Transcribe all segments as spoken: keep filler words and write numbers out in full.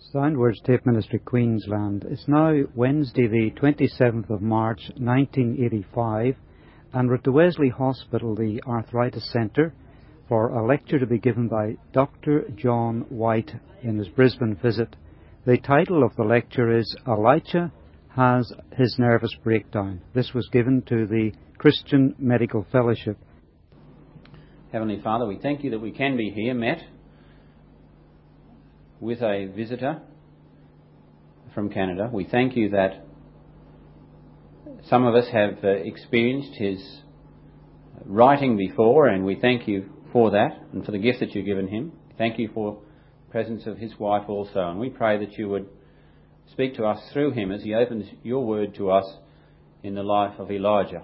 Soundwords Tape Ministry, Queensland. It's now Wednesday the twenty-seventh of March nineteen eighty-five, and we're at the Wesley Hospital, the Arthritis Centre, for a lecture to be given by Doctor John White in his Brisbane visit. The title of the lecture is Elijah Has His Nervous Breakdown. This was given to the Christian Medical Fellowship. Heavenly Father, we thank you that we can be here met with a visitor from Canada. We thank you that some of us have uh, experienced his writing before, and we thank you for that and for the gift that you've given him. Thank you for the presence of his wife also, and we pray that you would speak to us through him as he opens your word to us in the life of Elijah.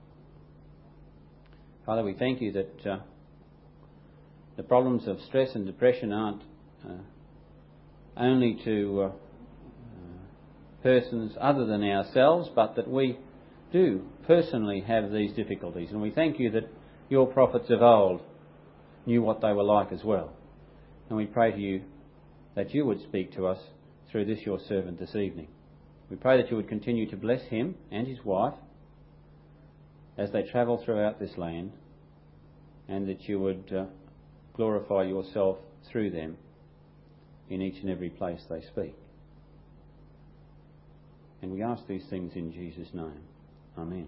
Father, we thank you that uh, the problems of stress and depression aren't uh, only to uh, uh, persons other than ourselves, but that we do personally have these difficulties. And we thank you that your prophets of old knew what they were like as well. And we pray to you that you would speak to us through this your servant this evening. We pray that you would continue to bless him and his wife as they travel throughout this land, and that you would uh, glorify yourself through them in each and every place they speak. And we ask these things in Jesus' name. Amen.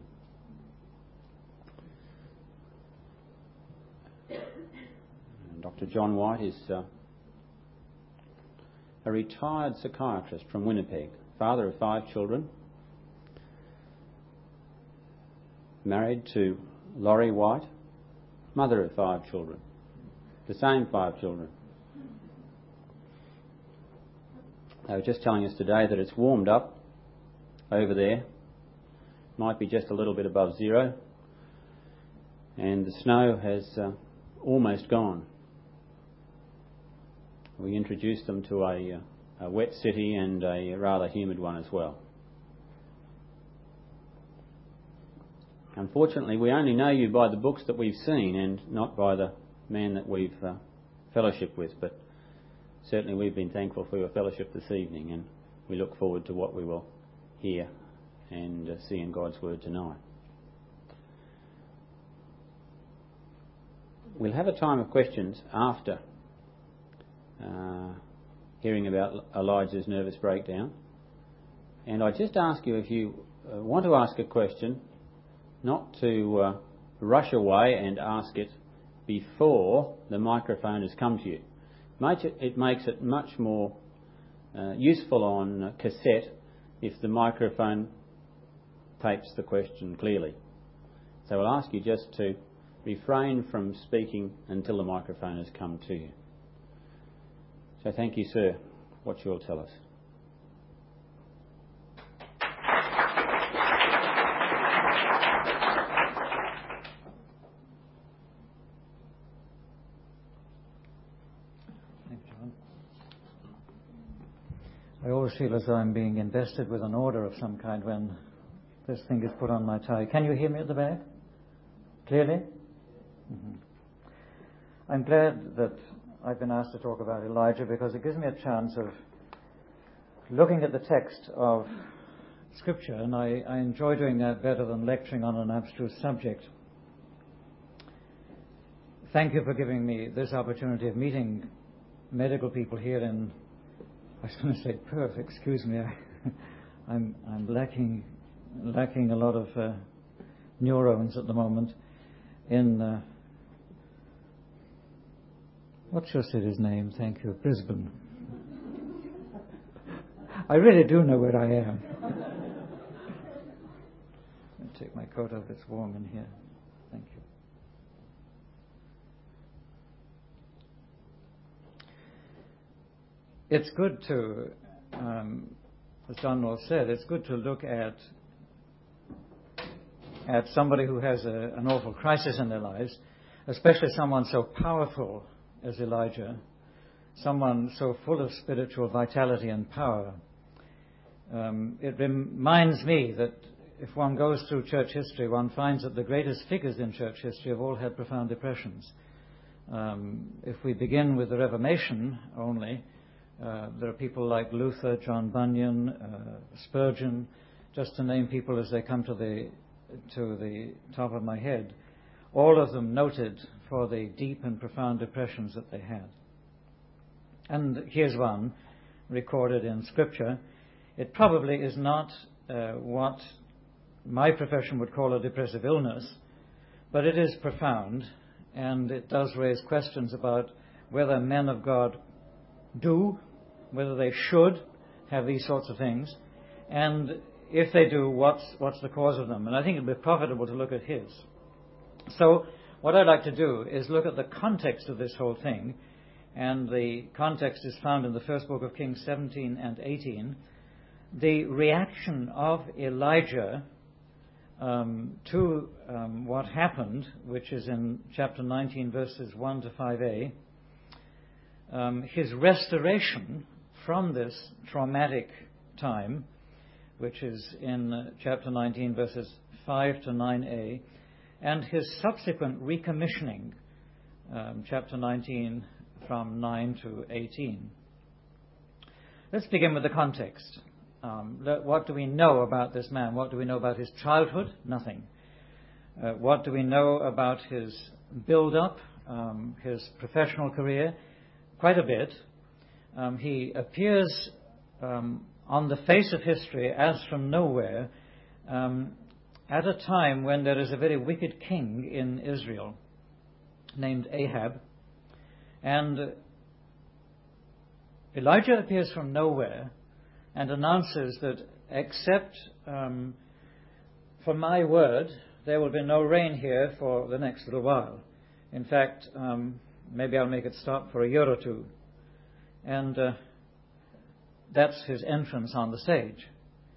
And Doctor John White is uh, a retired psychiatrist from Winnipeg, father of five children, married to Laurie White, mother of five children, the same five children. They were just telling us today that it's warmed up over there. Might be just a little bit above zero. And the snow has uh, almost gone. We introduced them to a, a wet city and a rather humid one as well. Unfortunately, we only know you by the books that we've seen and not by the man that we've uh, fellowshiped with. But certainly we've been thankful for your fellowship this evening, and we look forward to what we will hear and uh, see in God's Word tonight. We'll have a time of questions after uh, hearing about Elijah's nervous breakdown. And I just ask you, if you uh, want to ask a question, not to uh, rush away and ask it before the microphone has come to you. It makes it much more uh, useful on cassette if the microphone tapes the question clearly. So I'll ask you just to refrain from speaking until the microphone has come to you. So thank you, sir, what you'll tell us. I always feel as though I'm being invested with an order of some kind when this thing is put on my tie. Can you hear me at the back? Clearly? Mm-hmm. I'm glad that I've been asked to talk about Elijah, because it gives me a chance of looking at the text of Scripture, and I, I enjoy doing that better than lecturing on an abstruse subject. Thank you for giving me this opportunity of meeting medical people here in, I was going to say Perth, excuse me, I, I'm, I'm lacking lacking a lot of uh, neurons at the moment in, uh, what's your city's name? Thank you, Brisbane. I really do know where I am. I'll take my coat off, it's warm in here. Thank you. It's good to, um, as John Law said, it's good to look at at somebody who has a, an awful crisis in their lives, especially someone so powerful as Elijah, someone so full of spiritual vitality and power. Um, it reminds me that if one goes through church history, one finds that the greatest figures in church history have all had profound depressions. Um, if we begin with the Reformation only, Uh, there are people like Luther, John Bunyan, uh, Spurgeon, just to name people as they come to the to the top of my head. All of them noted for the deep and profound depressions that they had. And here's one recorded in Scripture. It probably is not uh, what my profession would call a depressive illness, but it is profound, and it does raise questions about whether men of God do, whether they should have these sorts of things, and if they do, what's, what's the cause of them. And I think it would be profitable to look at his. So what I'd like to do is look at the context of this whole thing, and the context is found in the first book of Kings seventeen and eighteen. The reaction of Elijah um, to um, what happened, which is in chapter nineteen, verses one to five a, um, his restoration from this traumatic time, which is in uh, chapter nineteen, verses five to nine a, and his subsequent recommissioning, um, chapter nineteen, from nine to eighteen. Let's begin with the context. Um, what do we know about this man? What do we know about his childhood? Nothing. Uh, what do we know about his build-up, um, his professional career? Quite a bit. Um, he appears um, on the face of history as from nowhere um, at a time when there is a very wicked king in Israel named Ahab. And Elijah appears from nowhere and announces that except um, for my word, there will be no rain here for the next little while. In fact, um, maybe I'll make it stop for a year or two. And uh, that's his entrance on the stage.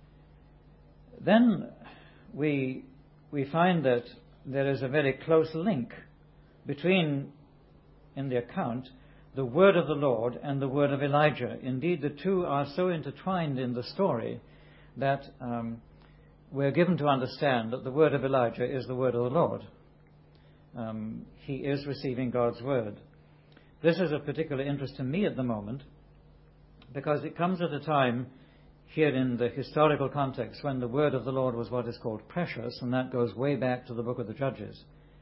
Then we we find that there is a very close link between, in the account, the word of the Lord and the word of Elijah. Indeed, the two are so intertwined in the story that um, we're given to understand that the word of Elijah is the word of the Lord. Um, he is receiving God's word. This is of particular interest to me at the moment because it comes at a time here in the historical context when the word of the Lord was what is called precious, and that goes way back to the book of the Judges.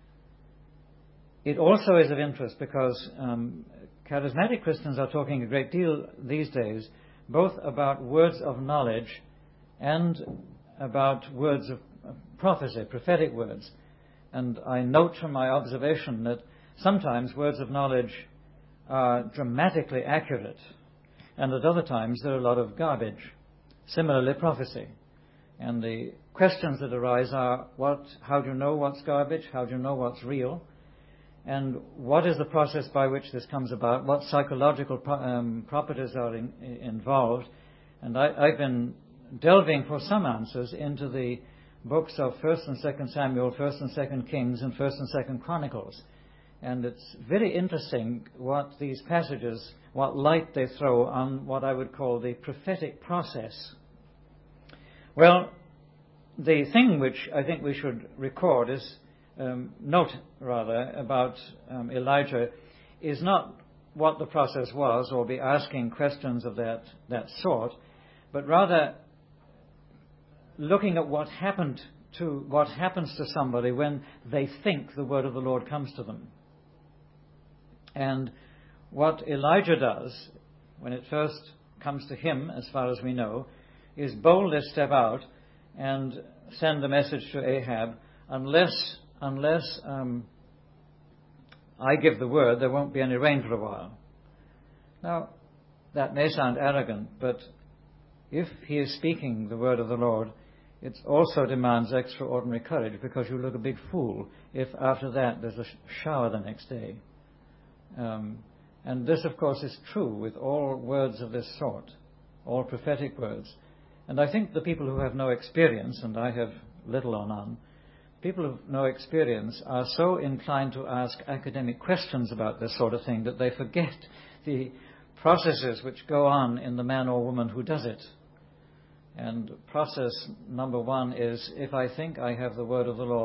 It also is of interest because um, charismatic Christians are talking a great deal these days both about words of knowledge and about words of prophecy, prophetic words. And I note from my observation that sometimes words of knowledge are dramatically accurate, and at other times there are a lot of garbage. Similarly, prophecy. And the questions that arise are, what? How do you know what's garbage? How do you know what's real? And what is the process by which this comes about? What psychological pro- um, properties are in, involved? And I, I've been delving for some answers into the books of First and Second Samuel, First and Second Kings, and First and Second Chronicles. And it's very interesting what these passages, what light they throw on what I would call the prophetic process. Well, the thing which I think we should record is, um, note rather, about um, Elijah is not what the process was or be asking questions of that, that sort, but rather looking at what happened to, what happens to somebody when they think the word of the Lord comes to them. And what Elijah does, when it first comes to him, as far as we know, is boldly step out and send a message to Ahab, unless unless um, I give the word, there won't be any rain for a while. Now, that may sound arrogant, but if he is speaking the word of the Lord, it also demands extraordinary courage, because you look a big fool if after that there's a shower the next day. Um, and this, of course, is true with all words of this sort, all prophetic words. And I think the people who have no experience, and I have little or none, people who have no experience are so inclined to ask academic questions about this sort of thing that they forget the processes which go on in the man or woman who does it. And process number one is, if I think I have the word of the Lord,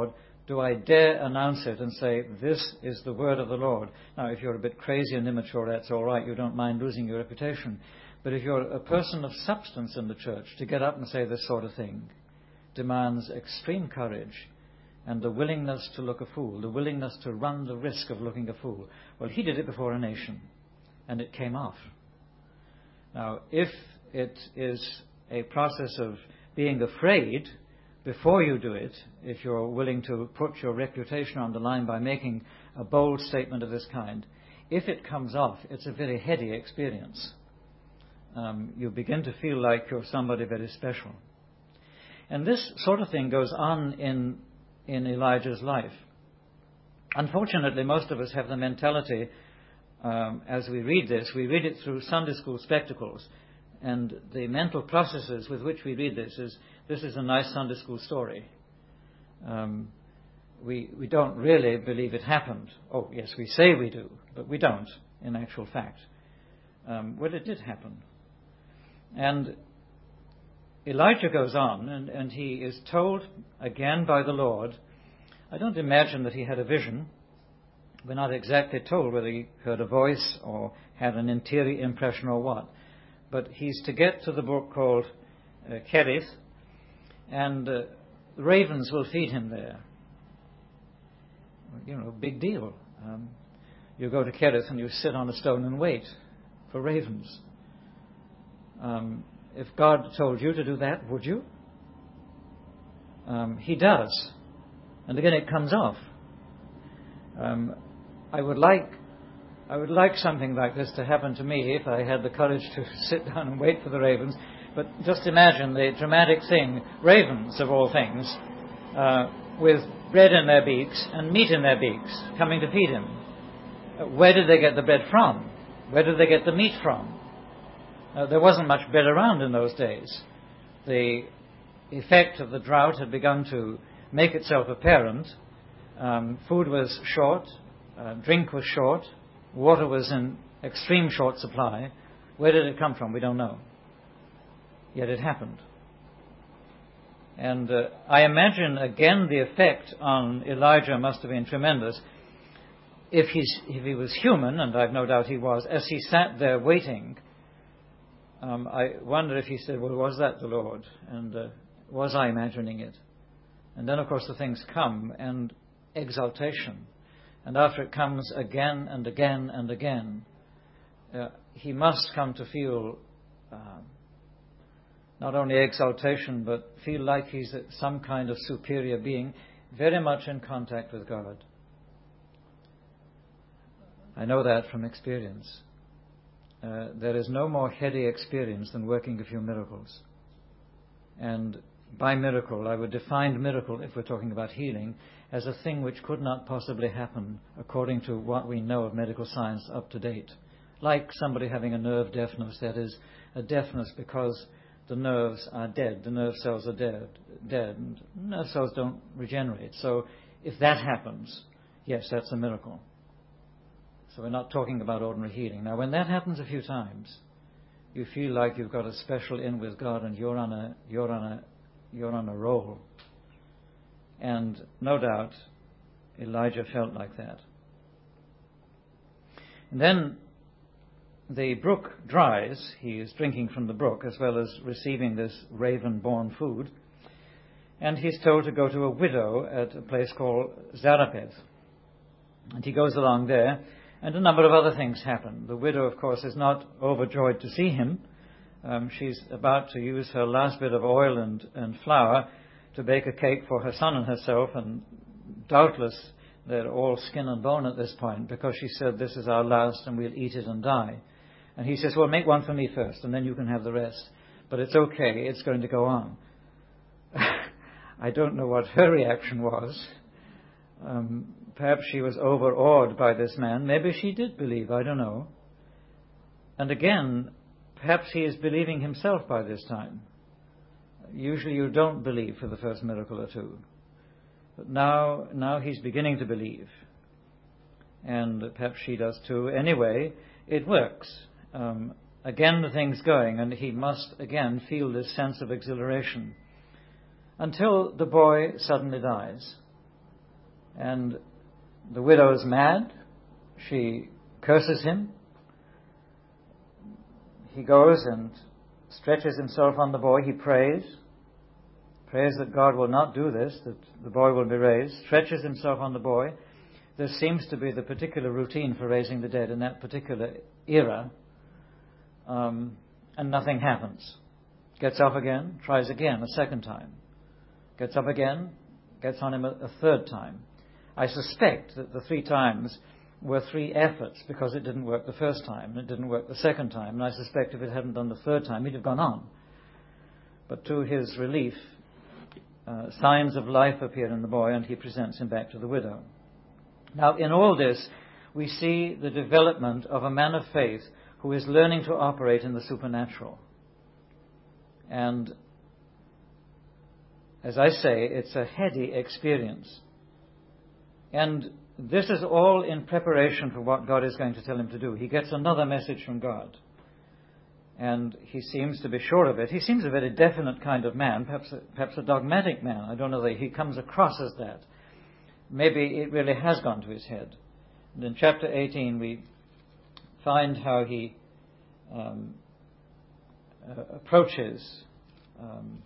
Do I dare announce it and say, this is the word of the Lord? Now, if you're a bit crazy and immature, that's all right. You don't mind losing your reputation. But if you're a person of substance in the church, to get up and say this sort of thing demands extreme courage and the willingness to look a fool, the willingness to run the risk of looking a fool. Well, he did it before a nation, and it came off. Now, if it is a process of being afraid before you do it, if you're willing to put your reputation on the line by making a bold statement of this kind, if it comes off, it's a very heady experience. Um, you begin to feel like you're somebody very special. And this sort of thing goes on in, in Elijah's life. Unfortunately, most of us have the mentality, um, as we read this, we read it through Sunday school spectacles. And the mental processes with which we read this is, this is a nice Sunday school story. Um, we, we don't really believe it happened. Oh, yes, we say we do, but we don't, in actual fact. Um, well, it did happen. And Elijah goes on, and, and he is told again by the Lord. I don't imagine that he had a vision. We're not exactly told whether he heard a voice or had an interior impression or what. But he's to get to the brook called uh, Kerith, and uh, ravens will feed him there. You know, big deal. Um, you go to Kerith and you sit on a stone and wait for ravens. Um, if God told you to do that, would you? Um, he does. And again, it comes off. Um, I would like I would like something like this to happen to me if I had the courage to sit down and wait for the ravens. But just imagine the dramatic thing, ravens of all things, uh, with bread in their beaks and meat in their beaks, coming to feed him. Uh, where did they get the bread from? Where did they get the meat from? Uh, there wasn't much bread around in those days. The effect of the drought had begun to make itself apparent. Um, food was short, uh, drink was short, water was in extreme short supply. Where did it come from? We don't know. Yet it happened. And uh, I imagine, again, the effect on Elijah must have been tremendous. If, he's, if he was human, and I've no doubt he was, as he sat there waiting, um, I wonder if he said, well, was that the Lord? And uh, was I imagining it? And then, of course, the things come, and exaltation. And after it comes again and again and again, uh, he must come to feel uh, not only exaltation, but feel like he's some kind of superior being, very much in contact with God. I know that from experience. Uh, there is no more heady experience than working a few miracles. And by miracle, I would define miracle, if we're talking about healing, as a thing which could not possibly happen according to what we know of medical science up to date. Like somebody having a nerve deafness, that is, a deafness because the nerves are dead, the nerve cells are dead, dead, and nerve cells don't regenerate. So if that happens, yes, that's a miracle. So we're not talking about ordinary healing. Now, when that happens a few times, you feel like you've got a special in with God, and you're on a you're on a you're on a roll. And no doubt, Elijah felt like that. And then the brook dries. He is drinking from the brook as well as receiving this raven-born food. And he's told to go to a widow at a place called Zarephath. And he goes along there, and a number of other things happen. The widow, of course, is not overjoyed to see him. Um, she's about to use her last bit of oil and, and flour to bake a cake for her son and herself, and doubtless they're all skin and bone at this point, because she said, this is our last and we'll eat it and die. And he says, well, make one for me first and then you can have the rest. But it's okay, it's going to go on. I don't know what her reaction was. Um, perhaps she was overawed by this man. Maybe she did believe, I don't know. And again, perhaps he is believing himself by this time. Usually you don't believe for the first miracle or two. But now, now he's beginning to believe. And perhaps she does too. Anyway, it works. Um, again, the thing's going, and he must again feel this sense of exhilaration. Until the boy suddenly dies. And the widow is mad. She curses him. He goes and stretches himself on the boy. He prays. Prays that God will not do this, that the boy will be raised. Stretches himself on the boy. This seems to be the particular routine for raising the dead in that particular era. Um, and nothing happens. Gets up again, tries again a second time. Gets up again, gets on him a, a third time. I suspect that the three times were three efforts because it didn't work the first time and it didn't work the second time. And I suspect if it hadn't done the third time, he'd have gone on. But to his relief, uh, signs of life appear in the boy and he presents him back to the widow. Now, in all this, we see the development of a man of faith who is learning to operate in the supernatural. And as I say, it's a heady experience. And this is all in preparation for what God is going to tell him to do. He gets another message from God. And he seems to be sure of it. He seems a very definite kind of man, perhaps a, perhaps a dogmatic man. I don't know that he comes across as that. Maybe it really has gone to his head. And in chapter eighteen, we find how he um, uh, approaches um,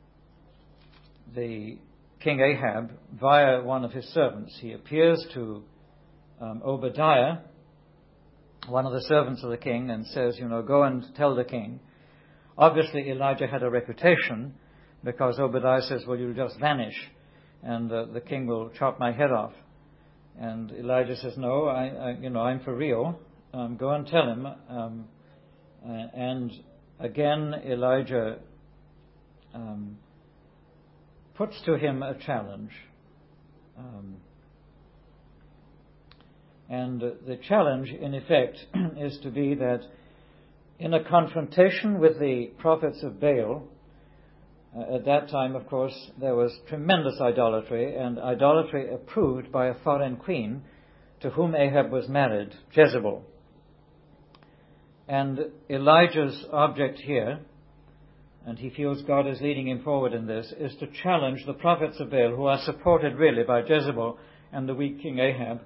the King Ahab via one of his servants. He appears to um, Obadiah, one of the servants of the king, and says, you know, go and tell the king. Obviously, Elijah had a reputation because Obadiah says, well, you'll just vanish and uh, the king will chop my head off. And Elijah says, no, I, I you know, I'm for real. Um, go and tell him. Um, uh, and again, Elijah um, puts to him a challenge. Um, and uh, the challenge, in effect, is to be that in a confrontation with the prophets of Baal, uh, at that time, of course, there was tremendous idolatry, and idolatry approved by a foreign queen to whom Ahab was married, Jezebel. And Elijah's object here, and he feels God is leading him forward in this, is to challenge the prophets of Baal, who are supported really by Jezebel and the weak King Ahab.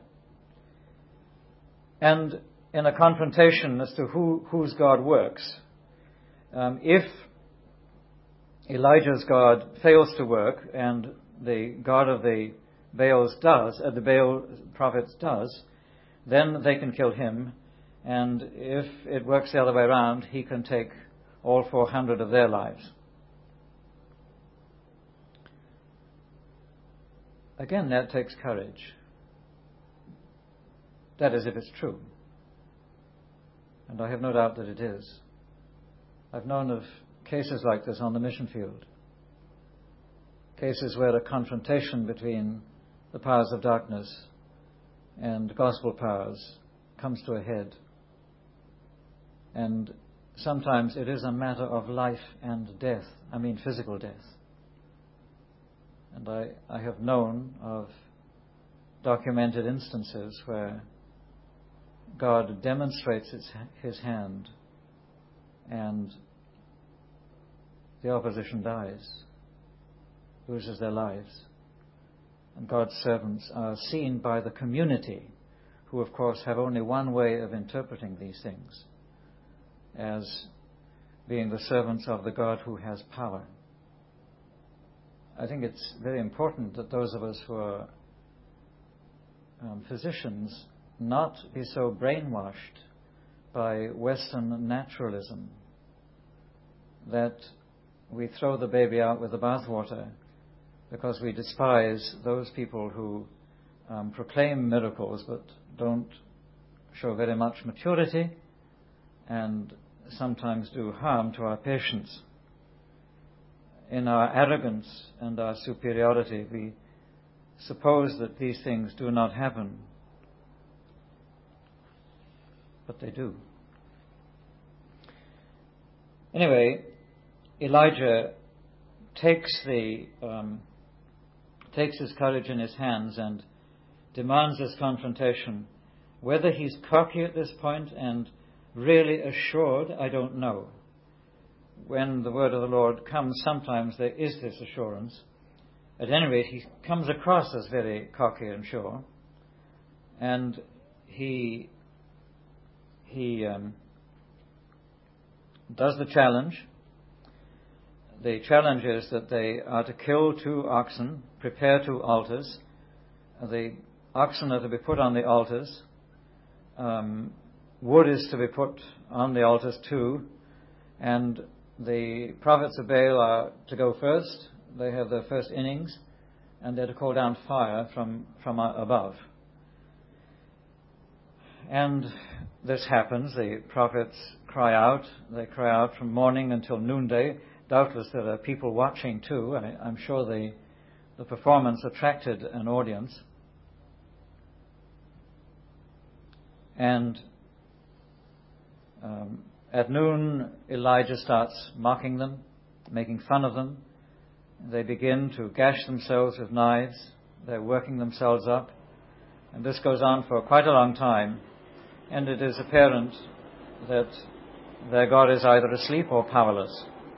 And in a confrontation as to who, whose God works, um, if Elijah's God fails to work and the God of the Baals does, uh, the Baal prophets does, then they can kill him. And if it works the other way around, he can take all four hundred of their lives. Again, that takes courage. That is, if it's true. And I have no doubt that it is. I've known of cases like this on the mission field. Cases where a confrontation between the powers of darkness and gospel powers comes to a head. And sometimes it is a matter of life and death. I mean physical death. And I, I have known of documented instances where God demonstrates its, his hand and the opposition dies, loses their lives. And God's servants are seen by the community, who of course have only one way of interpreting these things, as being the servants of the God who has power. I think it's very important that those of us who are um, physicians not be so brainwashed by Western naturalism that we throw the baby out with the bathwater because we despise those people who um, proclaim miracles but don't show very much maturity and sometimes do harm to our patients. In our arrogance and our superiority, we suppose that these things do not happen. But they do. Anyway, Elijah takes the um, takes his courage in his hands and demands this confrontation. Whether he's cocky at this point and really assured, I don't know. When the word of the Lord comes, sometimes there is this assurance. at any rate, he comes across as very cocky and sure, and he he um, does the challenge. The challenge is that they are to kill two oxen, prepare two altars. The oxen are to be put on the altars. Um, wood is to be put on the altars too, and the prophets of Baal are to go first. They have their first innings, and they're to call down fire from, from above. And this happens. The prophets cry out. They cry out from morning until noonday. Doubtless there are people watching too. I, I'm sure the, the performance attracted an audience. And um, at noon, Elijah starts mocking them, making fun of them. They begin to gash themselves with knives. They're working themselves up. And this goes on for quite a long time. And it is apparent that their God is either asleep or powerless.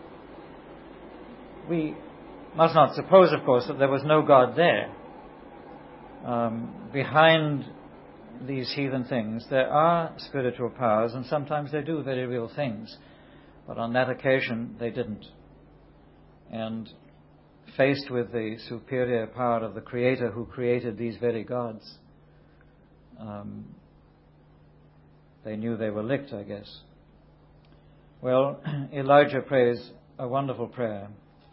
We must not suppose, of course, that there was no God there. Um, behind these heathen things, there are spiritual powers, and sometimes they do very real things. But on that occasion, they didn't. And faced with the superior power of the Creator who created these very gods, um, they knew they were licked, I guess. Well, Elijah prays a wonderful prayer.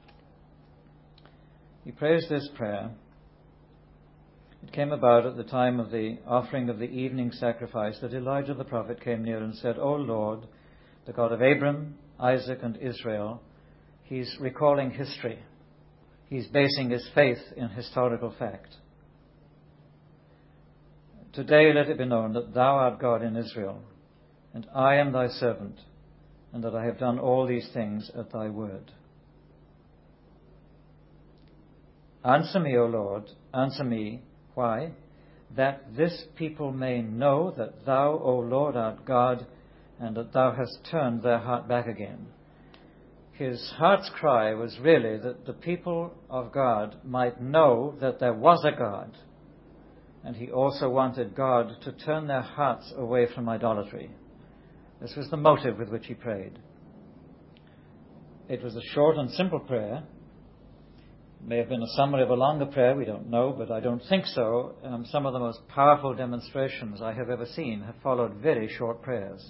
He prays this prayer. It came about at the time of the offering of the evening sacrifice that Elijah the prophet came near and said, O Lord, the God of Abram, Isaac, and Israel. He's recalling history. He's basing his faith in historical fact. Today let it be known that thou art God in Israel, and I am thy servant, and that I have done all these things at thy word. Answer me, O Lord, answer me. Why? That this people may know that thou, O Lord, art God, and that thou hast turned their heart back again. His heart's cry was really that the people of God might know that there was a God, and he also wanted God to turn their hearts away from idolatry. This was the motive with which he prayed. It was a short and simple prayer. It may have been a summary of a longer prayer, we don't know, but I don't think so. Um, some of the most powerful demonstrations I have ever seen have followed very short prayers.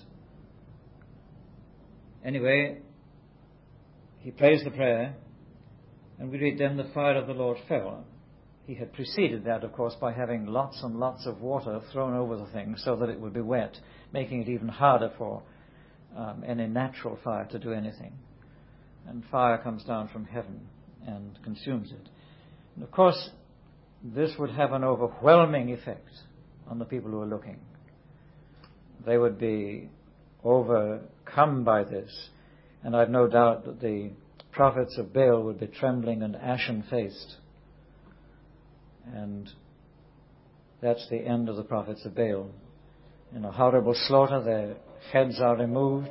Anyway, he prays the prayer, and we read, then the fire of the Lord fell. He had preceded that, of course, by having lots and lots of water thrown over the thing so that it would be wet, making it even harder for um, any natural fire to do anything. And fire comes down from heaven and consumes it. And of course, this would have an overwhelming effect on the people who are looking. They would be overcome by this. And I've no doubt that the prophets of Baal would be trembling and ashen-faced. And that's the end of the prophets of Baal. In a horrible slaughter, their heads are removed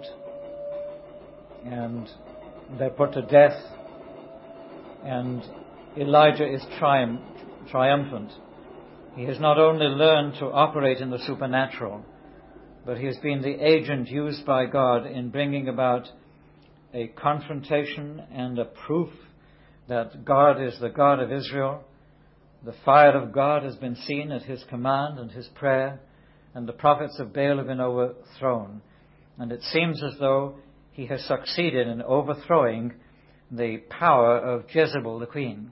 and they're put to death. And Elijah is triumph, triumphant. He has not only learned to operate in the supernatural, but he has been the agent used by God in bringing about a confrontation and a proof that God is the God of Israel. The fire of God has been seen at his command and his prayer, and the prophets of Baal have been overthrown. And it seems as though he has succeeded in overthrowing the power of Jezebel, the queen.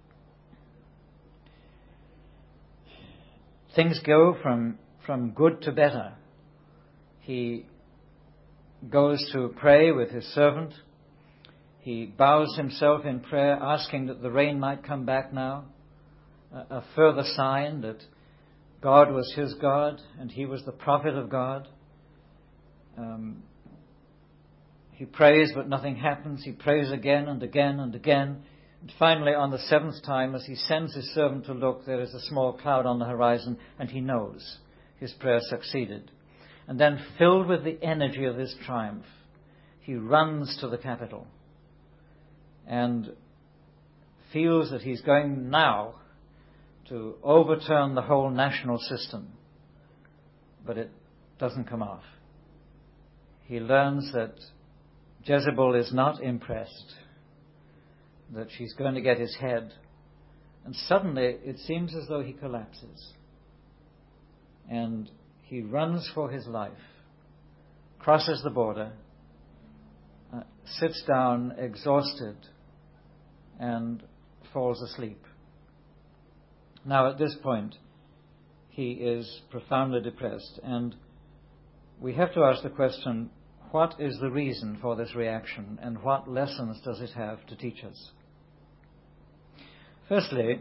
Things go from, from good to better. He goes to pray with his servant. He bows himself in prayer, asking that the rain might come back now. A, a further sign that God was his God and he was the prophet of God. Um, he prays, but nothing happens. He prays again and again and again. And finally, on the seventh time, as he sends his servant to look, there is a small cloud on the horizon, and he knows his prayer succeeded. And then, filled with the energy of this triumph, he runs to the capital. And feels that he's going now to overturn the whole national system, but it doesn't come off. He learns that Jezebel is not impressed, that she's going to get his head, and suddenly it seems as though he collapses. And he runs for his life, crosses the border, uh, sits down exhausted, and falls asleep. Now at this point, he is profoundly depressed, and we have to ask the question, what is the reason for this reaction, and what lessons does it have to teach us? Firstly,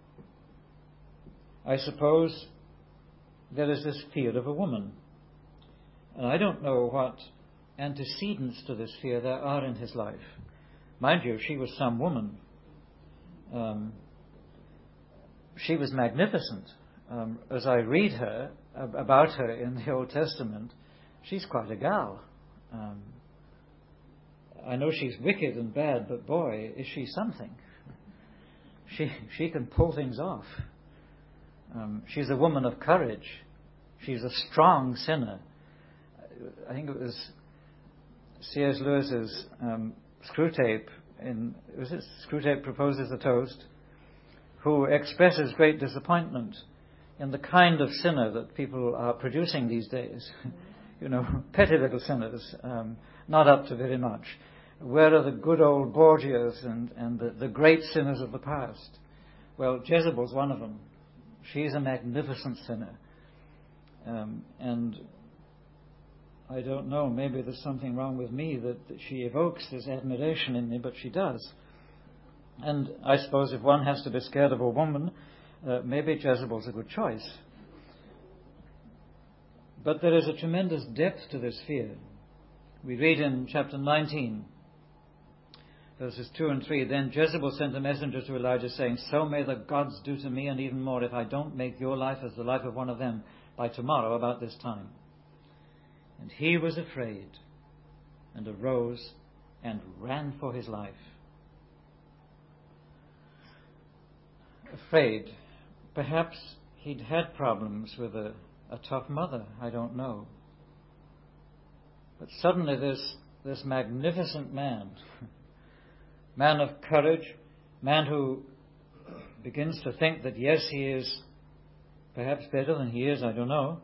I suppose there is this fear of a woman. And I don't know what antecedents to this fear there are in his life. Mind you, she was some woman. Um, she was magnificent. Um, as I read her, ab- about her in the Old Testament, she's quite a gal. Um, I know she's wicked and bad, but boy, is she something. She she can pull things off. Um, she's a woman of courage. She's a strong sinner. I think it was C S Lewis's um, Screwtape in was it Screwtape Proposes a Toast, who expresses great disappointment in the kind of sinner that people are producing these days. You know, petty little sinners, um, not up to very much. Where are the good old Borgias and, and the, the great sinners of the past? Well, Jezebel's one of them. She's a magnificent sinner. Um, and I don't know, maybe there's something wrong with me that, that she evokes this admiration in me, but she does. And I suppose if one has to be scared of a woman, uh, maybe Jezebel's a good choice. But there is a tremendous depth to this fear. We read in chapter nineteen, verses two and three, Then Jezebel sent a messenger to Elijah, saying, So may the gods do to me, and even more, if I don't make your life as the life of one of them by tomorrow about this time. And he was afraid, and arose, and ran for his life. Afraid. Perhaps he'd had problems with a, a tough mother, I don't know. But suddenly this, this magnificent man, man of courage, man who begins to think that yes, he is perhaps better than he is, I don't know,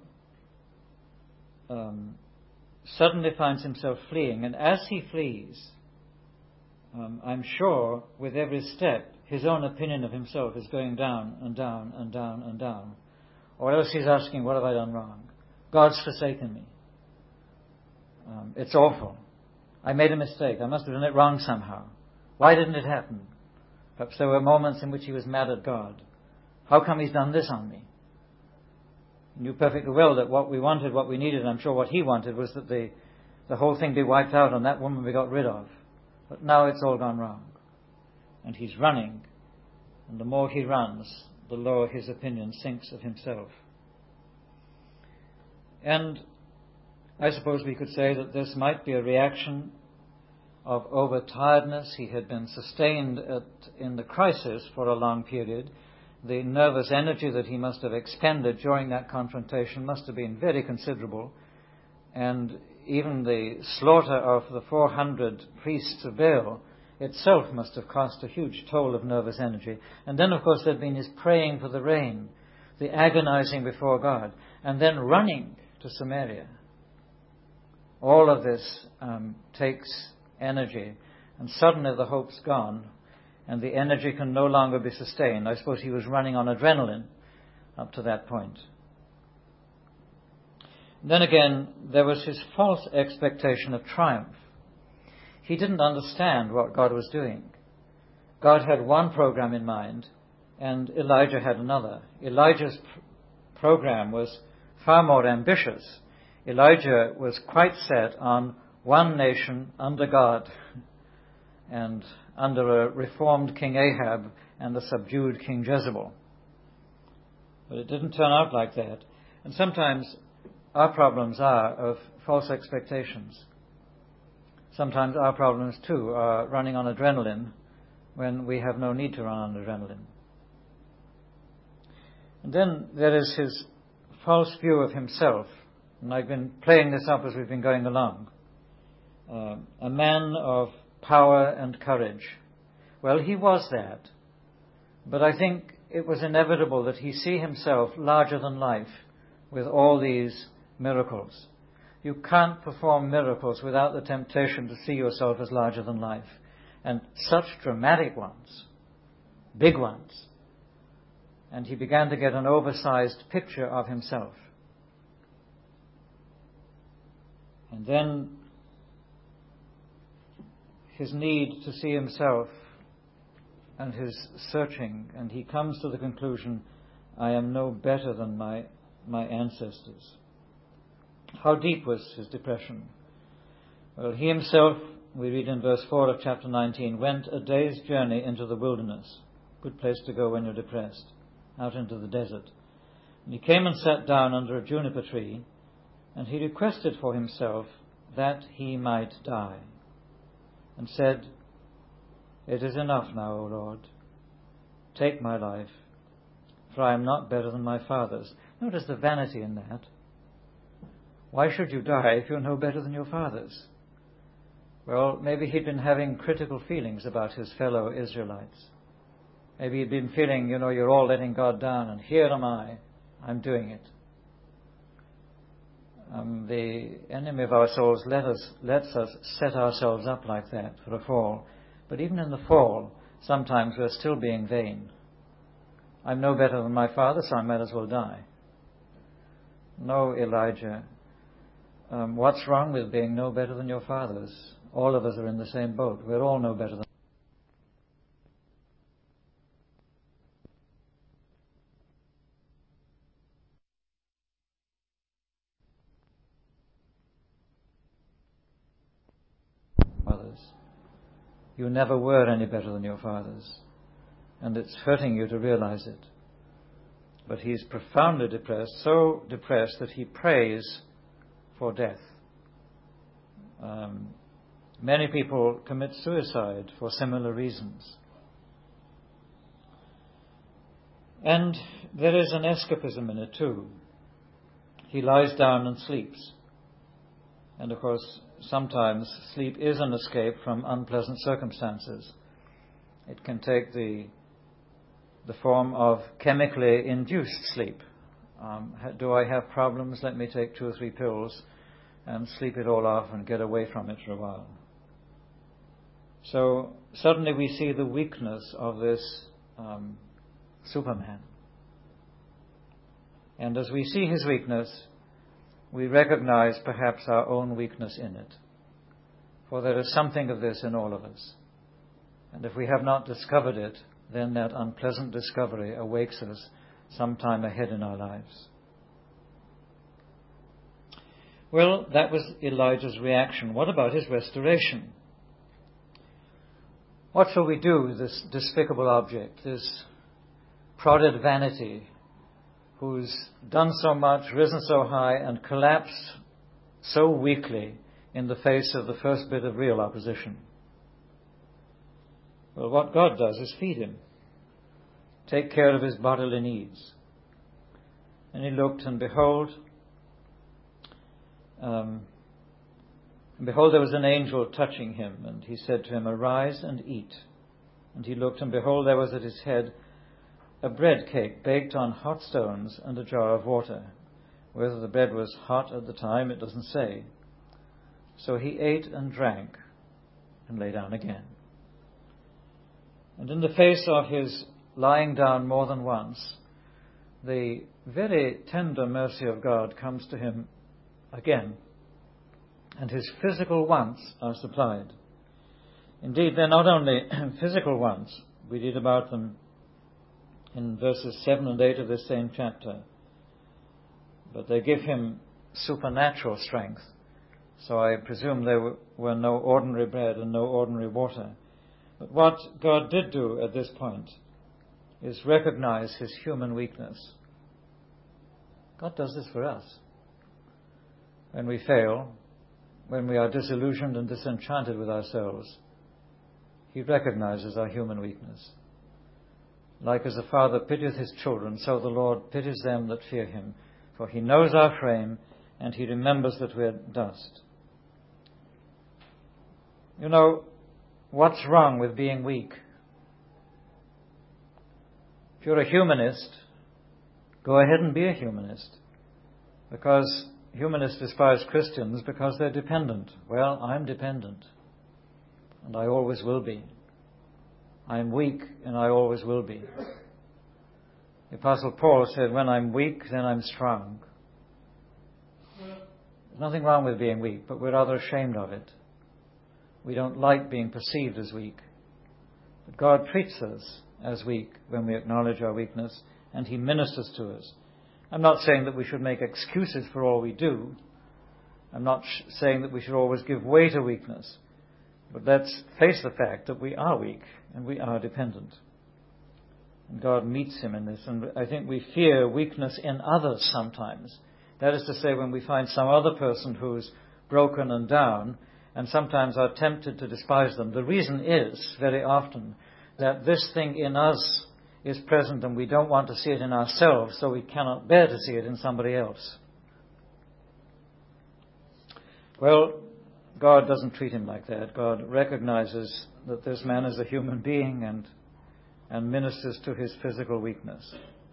um, suddenly finds himself fleeing. And as he flees, um, I'm sure with every step, his own opinion of himself is going down and down and down and down. Or else he's asking, what have I done wrong? God's forsaken me. Um, it's awful. I made a mistake. I must have done it wrong somehow. Why didn't it happen? Perhaps there were moments in which he was mad at God. How come he's done this on me? He knew perfectly well that what we wanted, what we needed, and I'm sure what he wanted was that the, the whole thing be wiped out and that woman be got rid of. But now it's all gone wrong. And he's running. And the more he runs, the lower his opinion sinks of himself. And I suppose we could say that this might be a reaction of overtiredness. He had been sustained at, in the crisis for a long period. The nervous energy that he must have expended during that confrontation must have been very considerable. And even the slaughter of the four hundred priests of Baal itself must have cost a huge toll of nervous energy. And then, of course, there'd been his praying for the rain, the agonizing before God, and then running to Samaria. All of this um, takes energy, and suddenly the hope's gone, and the energy can no longer be sustained. I suppose he was running on adrenaline up to that point. Then again, there was his false expectation of triumph. He didn't understand what God was doing. God had one program in mind, and Elijah had another. Elijah's pr- program was far more ambitious. Elijah was quite set on one nation under God and under a reformed King Ahab and a subdued King Jezebel. But it didn't turn out like that. And sometimes our problems are of false expectations. Sometimes our problems, too, are running on adrenaline when we have no need to run on adrenaline. And then there is his false view of himself. And I've been playing this up as we've been going along. Uh, a man of power and courage. Well, he was that. But I think it was inevitable that he see himself larger than life with all these miracles. You can't perform miracles without the temptation to see yourself as larger than life. And such dramatic ones, big ones. And he began to get an oversized picture of himself. And then his need to see himself and his searching, and he comes to the conclusion, I am no better than my, my ancestors. How deep was his depression? Well, he himself, we read in verse four of chapter nineteen, went a day's journey into the wilderness. Good place to go when you're depressed, out into the desert. And he came and sat down under a juniper tree, and he requested for himself that he might die, and said, It is enough now, O Lord. Take my life, for I am not better than my fathers. Notice the vanity in that. Why should you die if you're no better than your fathers? Well, maybe he'd been having critical feelings about his fellow Israelites. Maybe he'd been feeling, you know, you're all letting God down, and here am I, I'm doing it. Um, the enemy of our souls let us, lets us set ourselves up like that for a fall. But even in the fall, sometimes we're still being vain. I'm no better than my father, so I might as well die. No, Elijah. Um, what's wrong with being no better than your fathers? All of us are in the same boat. We're all no better than fathers. You never were any better than your fathers. And it's hurting you to realize it. But he's profoundly depressed, so depressed that he prays for death. Um, many people commit suicide for similar reasons. And there is an escapism in it too. He lies down and sleeps. And of course, sometimes sleep is an escape from unpleasant circumstances. It can take the the form of chemically induced sleep. Um, do I have problems? Let me take two or three pills and sleep it all off and get away from it for a while. So suddenly we see the weakness of this um, Superman. And as we see his weakness, we recognize perhaps our own weakness in it. For there is something of this in all of us. And if we have not discovered it, then that unpleasant discovery awakes us sometime ahead in our lives. Well, that was Elijah's reaction. What about his restoration? What shall we do with this despicable object, this prodded vanity, who's done so much, risen so high, and collapsed so weakly in the face of the first bit of real opposition? Well, what God does is feed him, take care of his bodily needs. And he looked, and behold, um, and behold, there was an angel touching him, and he said to him, Arise and eat. And he looked, and behold, there was at his head a bread cake baked on hot stones and a jar of water. Whether the bread was hot at the time, it doesn't say. So he ate and drank and lay down again. And in the face of his lying down more than once, the very tender mercy of God comes to him again, and his physical wants are supplied. Indeed, they're not only physical wants. We read about them in verses seven and eight of this same chapter. But they give him supernatural strength. So I presume there were no ordinary bread and no ordinary water. But what God did do at this point is recognize his human weakness. God does this for us. When we fail, when we are disillusioned and disenchanted with ourselves, He recognizes our human weakness. Like as a father pitieth his children, so the Lord pities them that fear him. For he knows our frame, and he remembers that we are dust. You know, what's wrong with being weak? If you're a humanist, go ahead and be a humanist. Because humanists despise Christians because they're dependent. Well, I'm dependent. And I always will be. I'm weak and I always will be. The Apostle Paul said, when I'm weak, then I'm strong. There's nothing wrong with being weak, but we're rather ashamed of it. We don't like being perceived as weak. But God treats us as weak when we acknowledge our weakness, and He ministers to us. I'm not saying that we should make excuses for all we do. I'm not sh- saying that we should always give way to weakness. But let's face the fact that we are weak and we are dependent. And God meets him in this. And I think we fear weakness in others sometimes. That is to say, when we find some other person who's broken and down, and sometimes are tempted to despise them. The reason is, very often, that this thing in us is present and we don't want to see it in ourselves, so we cannot bear to see it in somebody else. Well, God doesn't treat him like that. God recognizes that this man is a human being and, and ministers to his physical weakness.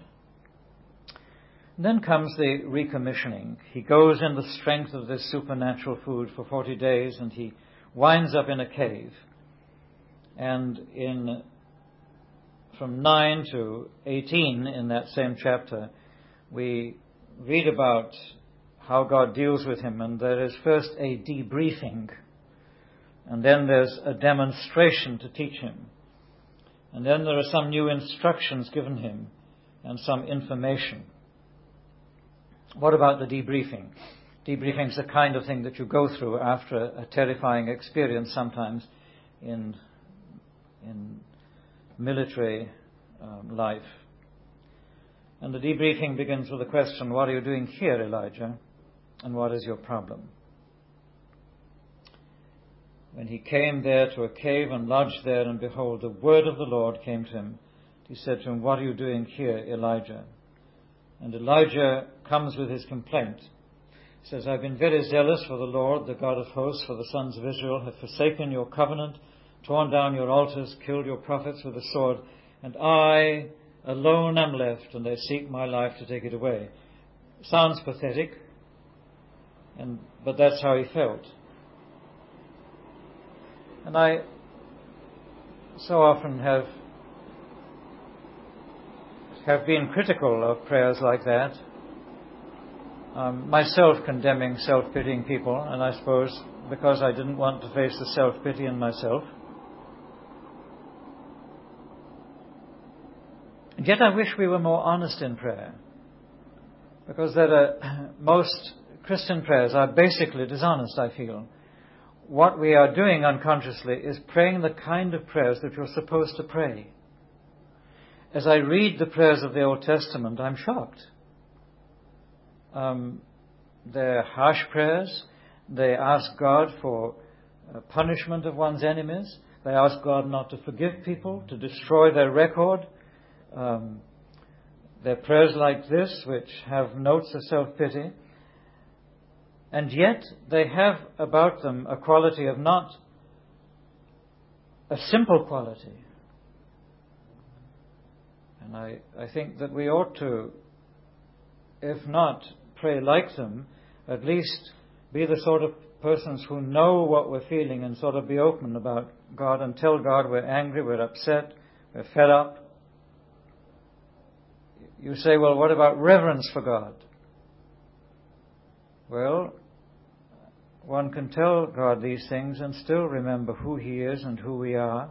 And then comes the recommissioning. He goes in the strength of this supernatural food for forty days, and he winds up in a cave. And in from nine to eighteen in that same chapter, we read about how God deals with him. And there is first a debriefing, and then there's a demonstration to teach him. And then there are some new instructions given him and some information. What about the debriefing? Debriefing is the kind of thing that you go through after a terrifying experience sometimes in, in military um, life. And the debriefing begins with the question, what are you doing here, Elijah? And what is your problem? When he came there to a cave and lodged there, and behold, the word of the Lord came to him. He said to him, what are you doing here, Elijah? And Elijah comes with his complaint. He says, I've been very zealous for the Lord, the God of hosts, for the sons of Israel have forsaken your covenant, torn down your altars, killed your prophets with the sword, and I alone am left, and they seek my life to take it away. Sounds pathetic, and but that's how he felt. And I so often have have been critical of prayers like that, um, myself condemning self-pitying people, and I suppose because I didn't want to face the self-pity in myself. And yet I wish we were more honest in prayer, because there are, most Christian prayers are basically dishonest, I feel. What we are doing unconsciously is praying the kind of prayers that you're supposed to pray. As I read the prayers of the Old Testament, I'm shocked. Um, they're harsh prayers. They ask God for uh, punishment of one's enemies. They ask God not to forgive people, to destroy their record. Um, they're prayers like this, which have notes of self-pity. And yet they have about them a quality of not a simple quality. And I, I think that we ought to, if not pray like them, at least be the sort of persons who know what we're feeling and sort of be open about God and tell God we're angry, we're upset, we're fed up. You say, well, what about reverence for God? Well, one can tell God these things and still remember who He is and who we are.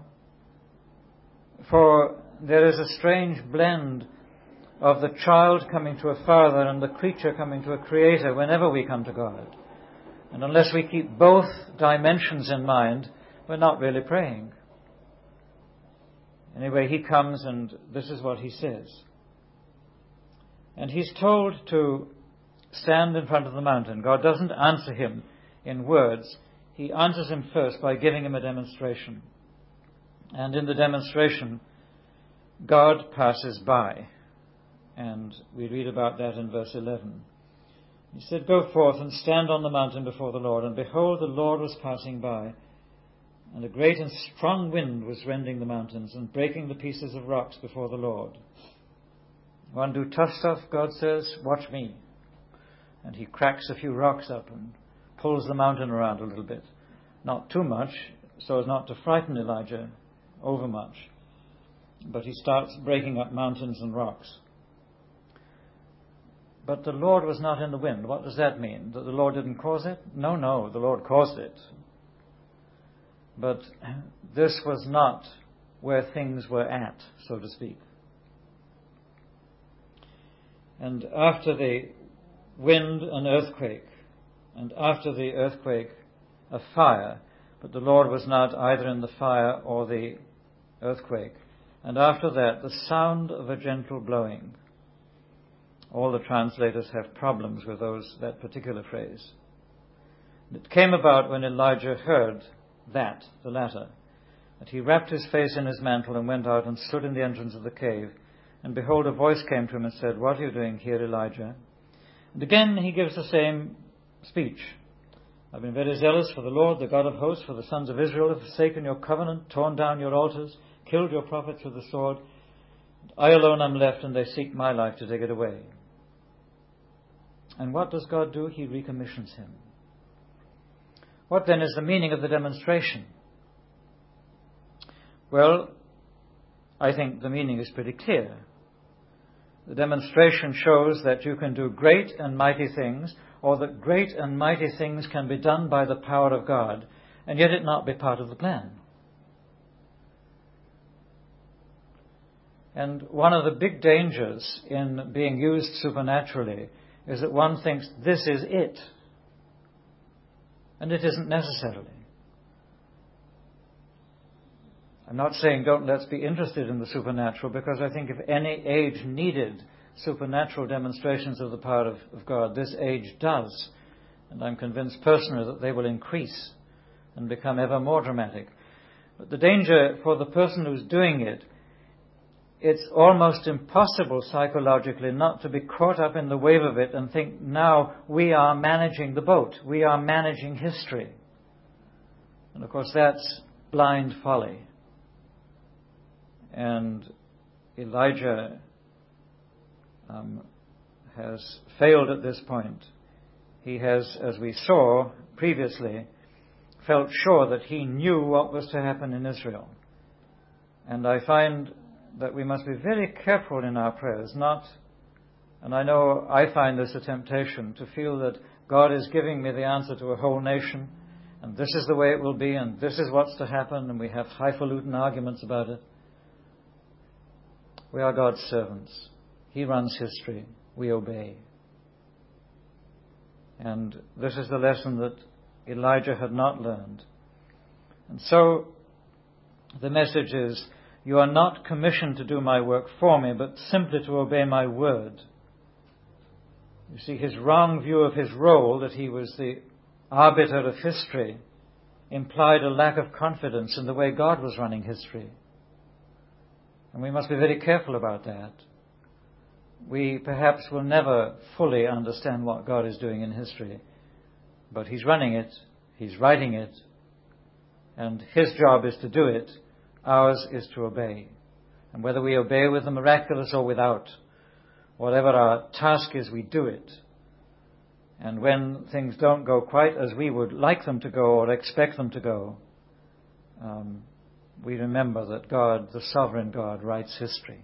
For there is a strange blend of the child coming to a father and the creature coming to a creator whenever we come to God. And unless we keep both dimensions in mind, we're not really praying. Anyway, He comes and this is what He says. And He's told to stand in front of the mountain. God doesn't answer him in words. He answers him first by giving him a demonstration. And in the demonstration, God passes by. And we read about that in verse eleven. He said, "Go forth and stand on the mountain before the Lord. And behold, the Lord was passing by. And a great and strong wind was rending the mountains and breaking the pieces of rocks before the Lord." "Want to do tough stuff," God says, "watch me." And he cracks a few rocks up and pulls the mountain around a little bit. Not too much, so as not to frighten Elijah overmuch. But he starts breaking up mountains and rocks. But the Lord was not in the wind. What does that mean? That the Lord didn't cause it? No, no, the Lord caused it. But this was not where things were at, so to speak. And after the wind, an earthquake, and after the earthquake, a fire. But the Lord was not either in the fire or the earthquake. And after that, the sound of a gentle blowing. All the translators have problems with those that particular phrase. It came about when Elijah heard that, the latter, that he wrapped his face in his mantle and went out and stood in the entrance of the cave. And behold, a voice came to him and said, "What are you doing here, Elijah?" And again he gives the same speech. "I've been very zealous for the Lord, the God of hosts, for the sons of Israel have forsaken your covenant, torn down your altars, killed your prophets with the sword. I alone am left, and they seek my life to take it away." And what does God do? He recommissions him. What then is the meaning of the demonstration? Well, I think the meaning is pretty clear. The demonstration shows that you can do great and mighty things, or that great and mighty things can be done by the power of God, and yet it not be part of the plan. And one of the big dangers in being used supernaturally is that one thinks this is it. And it isn't necessarily. I'm not saying don't let's be interested in the supernatural, because I think if any age needed supernatural demonstrations of the power of, of God, this age does. And I'm convinced personally that they will increase and become ever more dramatic. But the danger for the person who's doing it, it's almost impossible psychologically not to be caught up in the wave of it and think, now we are managing the boat. We are managing history. And of course that's blind folly. And Elijah um, has failed at this point. He has, as we saw previously, felt sure that he knew what was to happen in Israel. And I find that we must be very careful in our prayers, not, and I know I find this a temptation, to feel that God is giving me the answer to a whole nation, and this is the way it will be, and this is what's to happen, and we have highfalutin arguments about it. We are God's servants. He runs history. We obey. And this is the lesson that Elijah had not learned. And so the message is, you are not commissioned to do my work for me, but simply to obey my word. You see, his wrong view of his role, that he was the arbiter of history, implied a lack of confidence in the way God was running history. And we must be very careful about that. We perhaps will never fully understand what God is doing in history, but He's running it, He's writing it, and His job is to do it. Ours is to obey. And whether we obey with the miraculous or without, whatever our task is, we do it. And when things don't go quite as we would like them to go or expect them to go, um, we remember that God, the sovereign God, writes history.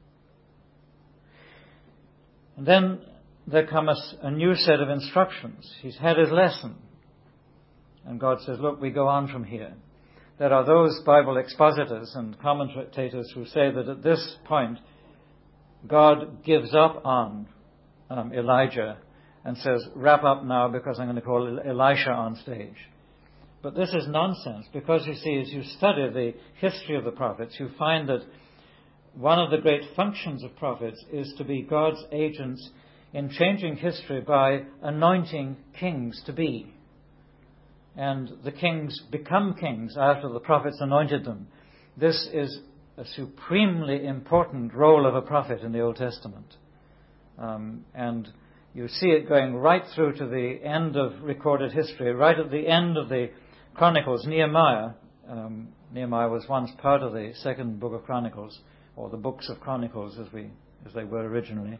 And then there comes a new set of instructions. He's had his lesson. And God says, look, we go on from here. There are those Bible expositors and commentators who say that at this point, God gives up on um, Elijah and says, wrap up now because I'm going to call Elisha on stage. But this is nonsense, because you see, as you study the history of the prophets, you find that one of the great functions of prophets is to be God's agents in changing history by anointing kings to be. And the kings become kings after the prophets anointed them. This is a supremely important role of a prophet in the Old Testament. Um, and you see it going right through to the end of recorded history, right at the end of the Chronicles. Nehemiah, um, Nehemiah was once part of the second book of Chronicles, or the books of Chronicles as we as they were originally.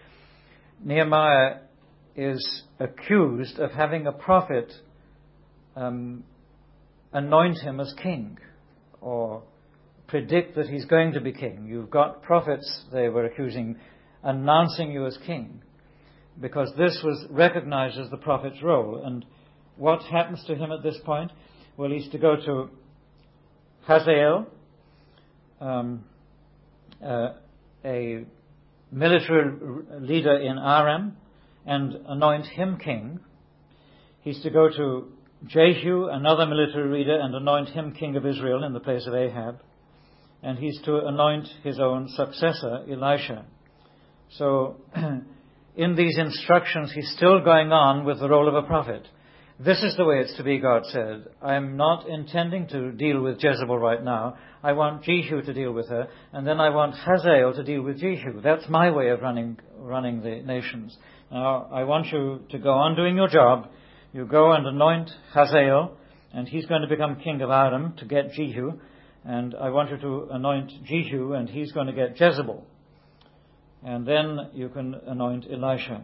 Nehemiah is accused of having a prophet um, anoint him as king, or predict that he's going to be king. You've got prophets, they were accusing, announcing you as king, because this was recognized as the prophet's role. And what happens to him at this point? Well, he's to go to Hazael, um, uh, a military leader in Aram, and anoint him king. He's to go to Jehu, another military leader, and anoint him king of Israel in the place of Ahab. And he's to anoint his own successor, Elisha. So, in these instructions, he's still going on with the role of a prophet. This is the way it's to be, God said. I'm not intending to deal with Jezebel right now. I want Jehu to deal with her, and then I want Hazael to deal with Jehu. That's my way of running running the nations. Now, I want you to go on doing your job. You go and anoint Hazael, and he's going to become king of Aram to get Jehu. And I want you to anoint Jehu, and he's going to get Jezebel. And then you can anoint Elisha.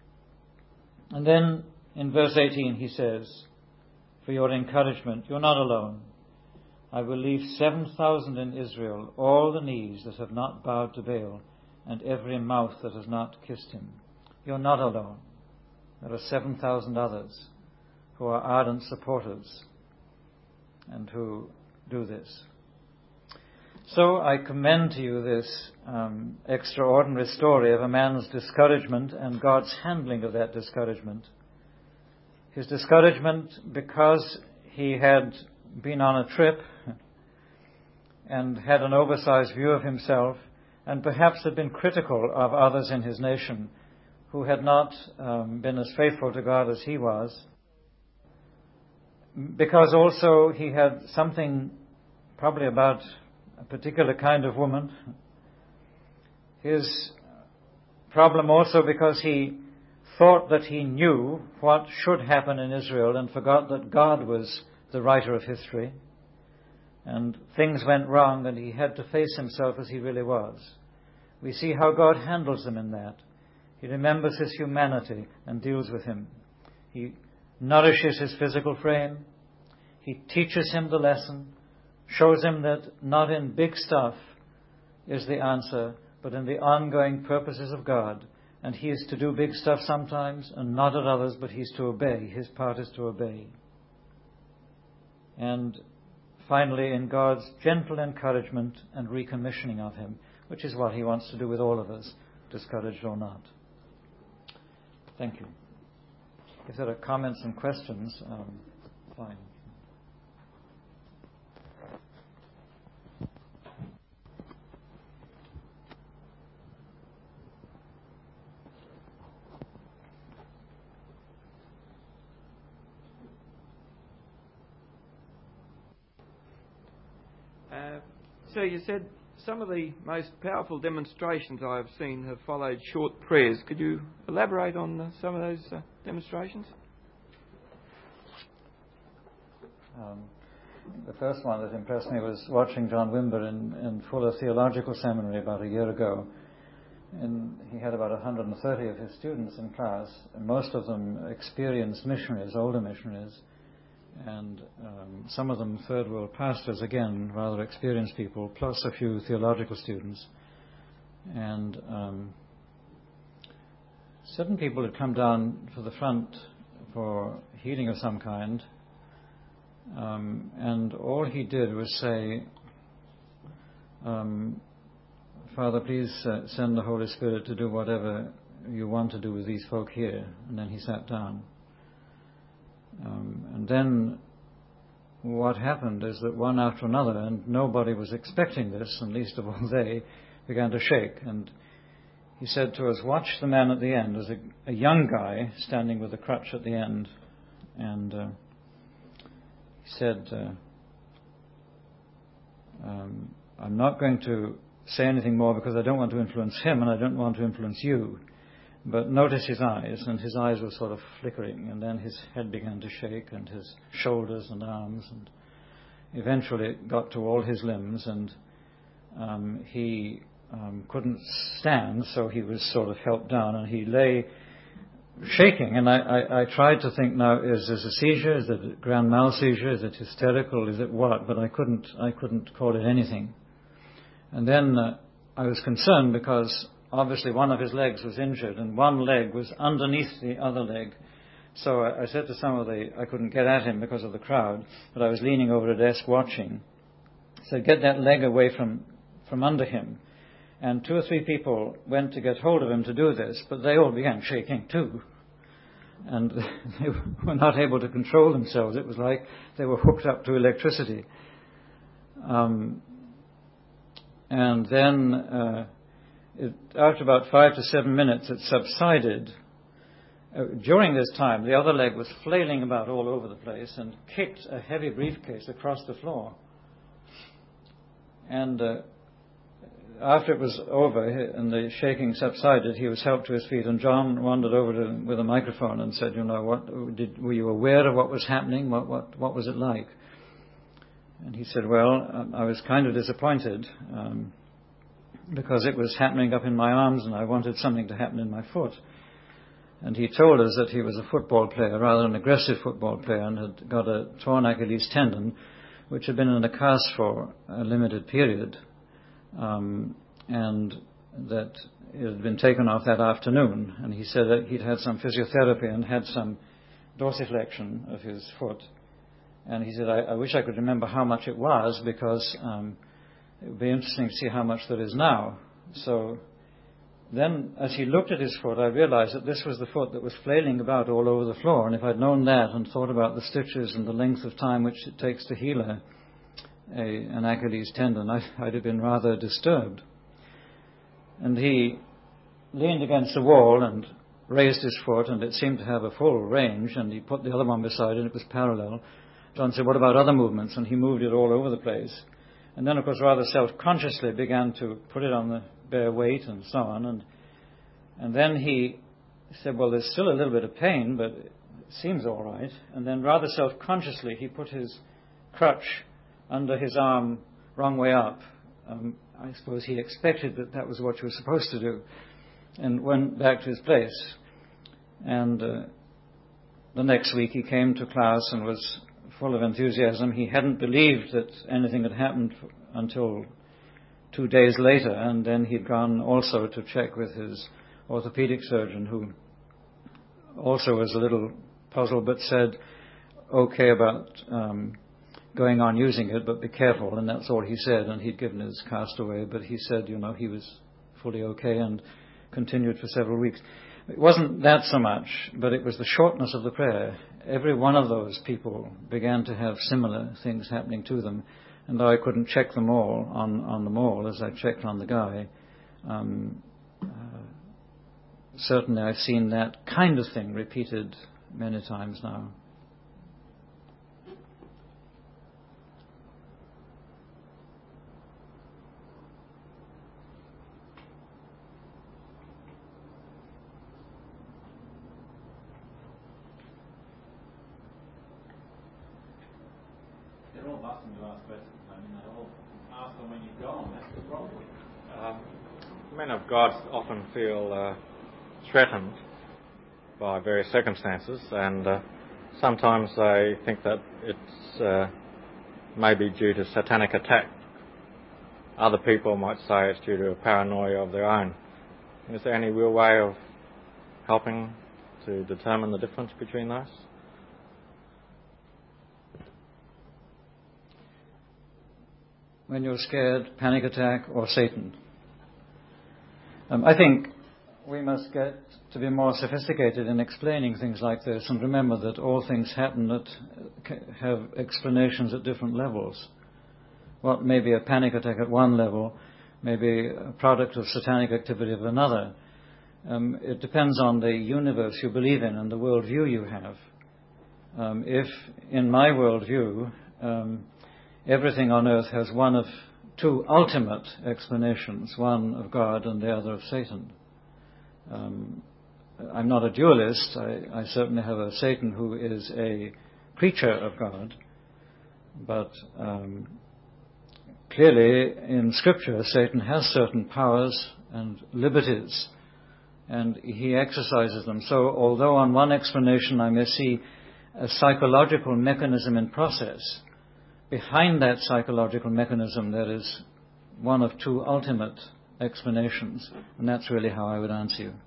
And then in verse eighteen he says, for your encouragement, you're not alone. I will leave seven thousand in Israel, all the knees that have not bowed to Baal, and every mouth that has not kissed him. You're not alone. There are seven thousand others who are ardent supporters and who do this. So I commend to you this um, extraordinary story of a man's discouragement and God's handling of that discouragement. His discouragement because he had been on a trip and had an oversized view of himself, and perhaps had been critical of others in his nation who had not um, been as faithful to God as he was. Because also he had something probably about a particular kind of woman. His problem also because he thought that he knew what should happen in Israel and forgot that God was the writer of history. And things went wrong and he had to face himself as he really was. We see how God handles them in that. He remembers his humanity and deals with him. He nourishes his physical frame. He teaches him the lesson, shows him that not in big stuff is the answer, but in the ongoing purposes of God. And he is to do big stuff sometimes and not at others, but he's to obey. His part is to obey. And finally, in God's gentle encouragement and recommissioning of him, which is what he wants to do with all of us, discouraged or not. Thank you. If there are comments and questions, um, fine. Uh, so you said some of the most powerful demonstrations I have seen have followed short prayers. Could you elaborate on uh, some of those uh, demonstrations? Um, the first one that impressed me was watching John Wimber in, in Fuller Theological Seminary about a year ago. And he had about one hundred thirty of his students in class, and most of them experienced missionaries, older missionaries. And um, some of them third world pastors, again, rather experienced people, plus a few theological students. And um, certain people had come down to the front for healing of some kind. Um, and all he did was say, um, Father, please uh, send the Holy Spirit to do whatever you want to do with these folk here. And then he sat down. Um, and then what happened is that one after another, and nobody was expecting this, and least of all they, began to shake. And he said to us, watch the man at the end. There's a, a young guy standing with a crutch at the end. And uh, he said, uh, Um, I'm not going to say anything more because I don't want to influence him and I don't want to influence you. But notice his eyes, and his eyes were sort of flickering, and then his head began to shake, and his shoulders and arms, and eventually it got to all his limbs, and um, he um, couldn't stand, so he was sort of helped down, and he lay shaking. And I, I, I tried to think, now, is this a seizure? Is it a grand mal seizure? Is it hysterical? Is it what? But I couldn't, I couldn't call it anything. And then uh, I was concerned because obviously one of his legs was injured and one leg was underneath the other leg. So I, I said to some of the, I couldn't get at him because of the crowd, but I was leaning over a desk watching. I said, get that leg away from, from under him. And two or three people went to get hold of him to do this, but they all began shaking too. And they were not able to control themselves. It was like they were hooked up to electricity. Um, and then uh, it, after about five to seven minutes, it subsided. Uh, during this time, the other leg was flailing about all over the place and kicked a heavy briefcase across the floor. And uh, after it was over and the shaking subsided, he was helped to his feet, and John wandered over to him with a microphone and said, you know, what did, were you aware of what was happening? What, what, what was it like? And he said, well, I was kind of disappointed um, because it was happening up in my arms and I wanted something to happen in my foot. And he told us that he was a football player, rather an aggressive football player, and had got a torn Achilles tendon, which had been in a cast for a limited period. Um, and that it had been taken off that afternoon. And he said that he'd had some physiotherapy and had some dorsiflexion of his foot. And he said, I, I wish I could remember how much it was, because um, it would be interesting to see how much there is now. So then, as he looked at his foot, I realized that this was the foot that was flailing about all over the floor. And if I'd known that and thought about the stitches and the length of time which it takes to heal a A, an Achilles tendon, I, I'd have been rather disturbed. And he leaned against the wall and raised his foot, and it seemed to have a full range, and he put the other one beside it, and it was parallel. John said, what about other movements? And he moved it all over the place. And then, of course, rather self-consciously began to put it on the bare weight and so on. And, and then he said, well, there's still a little bit of pain, but it seems all right. And then rather self-consciously, he put his crutch under his arm, wrong way up. Um, I suppose he expected that that was what you were supposed to do, and went back to his place. And uh, the next week he came to class and was full of enthusiasm. He hadn't believed that anything had happened f- until two days later, and then he'd gone also to check with his orthopedic surgeon, who also was a little puzzled, but said okay about um, going on using it, but be careful, and that's all he said. And he'd given his cast away, but he said, you know, he was fully okay, and continued for several weeks. It wasn't that so much, but it was the shortness of the prayer. Every one of those people began to have similar things happening to them, and though I couldn't check them all on, on them all as I checked on the guy, um, uh, certainly I've seen that kind of thing repeated many times now. They're all asking you ask questions. I mean, they all ask them when you've gone. That's the problem. Um, men of God often feel uh, threatened by various circumstances, and uh, sometimes they think that it's uh, maybe due to satanic attack. Other people might say it's due to a paranoia of their own. Is there any real way of helping to determine the difference between those? When you're scared, panic attack, or Satan. Um, I think we must get to be more sophisticated in explaining things like this, and remember that all things happen that have explanations at different levels. What may be a panic attack at one level may be a product of satanic activity of another. Um, it depends on the universe you believe in and the worldview you have. Um, if, in my worldview, um, everything on earth has one of two ultimate explanations, one of God and the other of Satan. Um, I'm not a dualist. I, I certainly have a Satan who is a creature of God, but um, clearly in Scripture Satan has certain powers and liberties, and he exercises them. So although on one explanation I may see a psychological mechanism in process, behind that psychological mechanism there is one of two ultimate explanations, and that's really how I would answer you.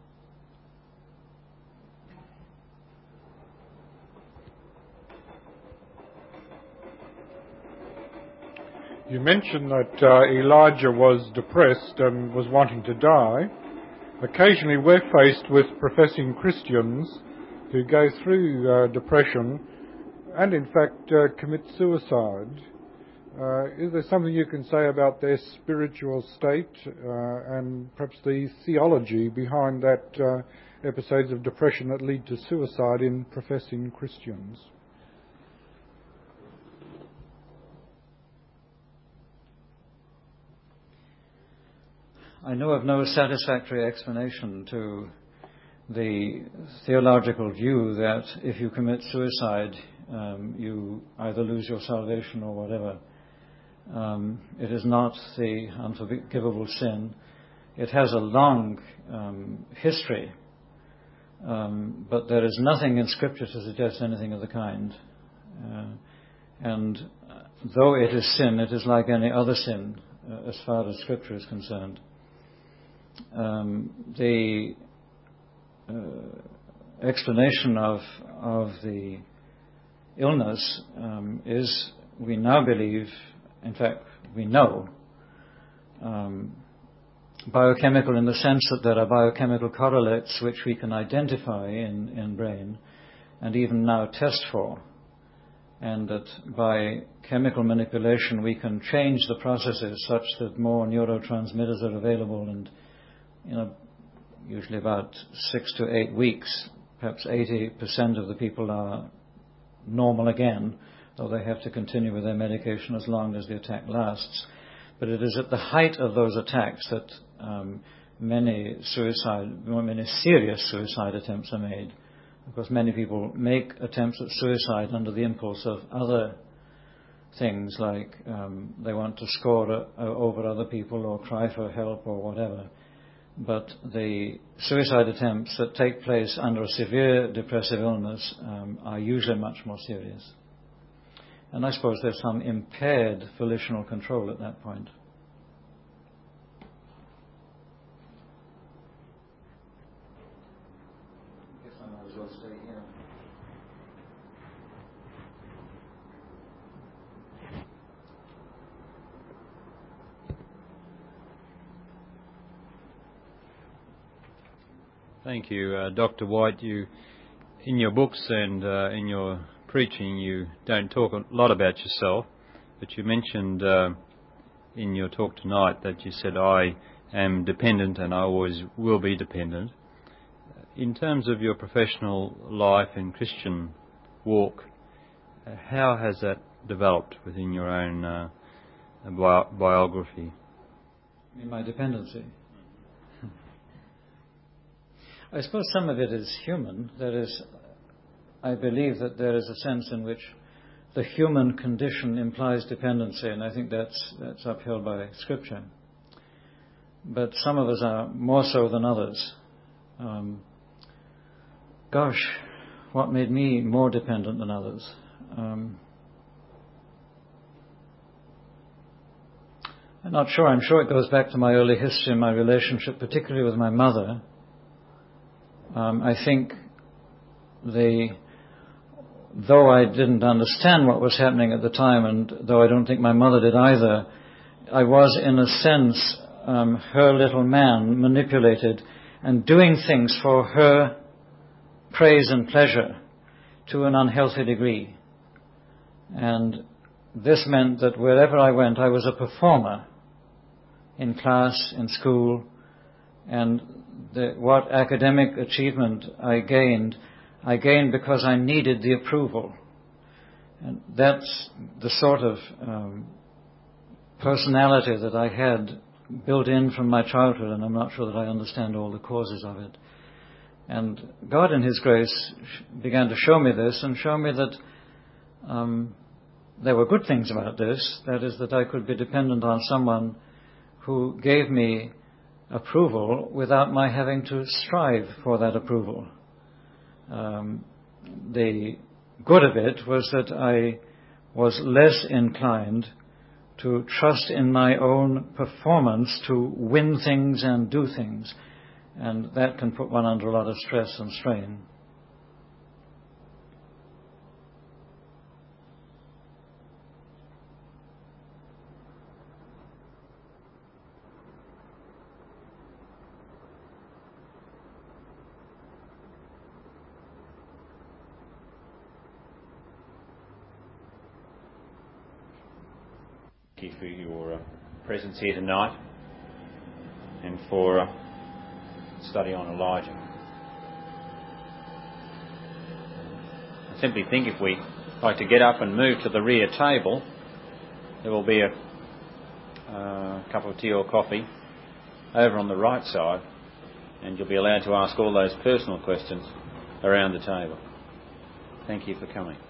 You mentioned that uh, Elijah was depressed and was wanting to die. Occasionally we're faced with professing Christians who go through uh, depression and in fact uh, commit suicide. Uh, is there something you can say about their spiritual state uh, and perhaps the theology behind that uh, episodes of depression that lead to suicide in professing Christians? I know of no satisfactory explanation to the theological view that if you commit suicide, um, you either lose your salvation or whatever. Um, it is not the unforgivable sin. It has a long um, history, um, but there is nothing in Scripture to suggest anything of the kind. Uh, and though it is sin, it is like any other sin uh, as far as Scripture is concerned. Um, the uh, explanation of of the illness um, is, we now believe, in fact, we know, um, biochemical in the sense that there are biochemical correlates which we can identify in, in brain and even now test for, and that by chemical manipulation we can change the processes such that more neurotransmitters are available, and you know, usually about six to eight weeks, perhaps eighty percent of the people are normal again, though they have to continue with their medication as long as the attack lasts. But it is at the height of those attacks that um, many suicide, many serious suicide attempts are made. Of course, many people make attempts at suicide under the impulse of other things, like um, they want to score uh, over other people or cry for help or whatever. But the suicide attempts that take place under a severe depressive illness um, are usually much more serious. And I suppose there's some impaired volitional control at that point. I guess I might as well stay here. Thank you, uh, Doctor White. You, in your books and uh, in your preaching, you don't talk a lot about yourself, but you mentioned uh, in your talk tonight that you said, I am dependent and I always will be dependent. In terms of your professional life and Christian walk, uh, how has that developed within your own uh, bi- biography? In my dependency? I suppose some of it is human. That is, I believe that there is a sense in which the human condition implies dependency, and I think that's that's upheld by Scripture. But some of us are more so than others. Um, gosh, what made me more dependent than others? Um, I'm not sure. I'm sure it goes back to my early history and my relationship, particularly with my mother. Um, I think the, though I didn't understand what was happening at the time, and though I don't think my mother did either, I was, in a sense, um, her little man, manipulated and doing things for her praise and pleasure to an unhealthy degree. And this meant that wherever I went, I was a performer in class, in school, and the, what academic achievement I gained, I gained because I needed the approval. And that's the sort of um, personality that I had built in from my childhood, and I'm not sure that I understand all the causes of it. And God in His grace began to show me this and show me that um, there were good things about this. That is, that I could be dependent on someone who gave me approval without my having to strive for that approval. Um, the good of it was that I was less inclined to trust in my own performance to win things and do things. And that can put one under a lot of stress and strain. Thank you for your uh, presence here tonight and for uh, study on Elijah. I simply think if we like to get up and move to the rear table, there will be a uh, cup of tea or coffee over on the right side, and you'll be allowed to ask all those personal questions around the table. Thank you for coming.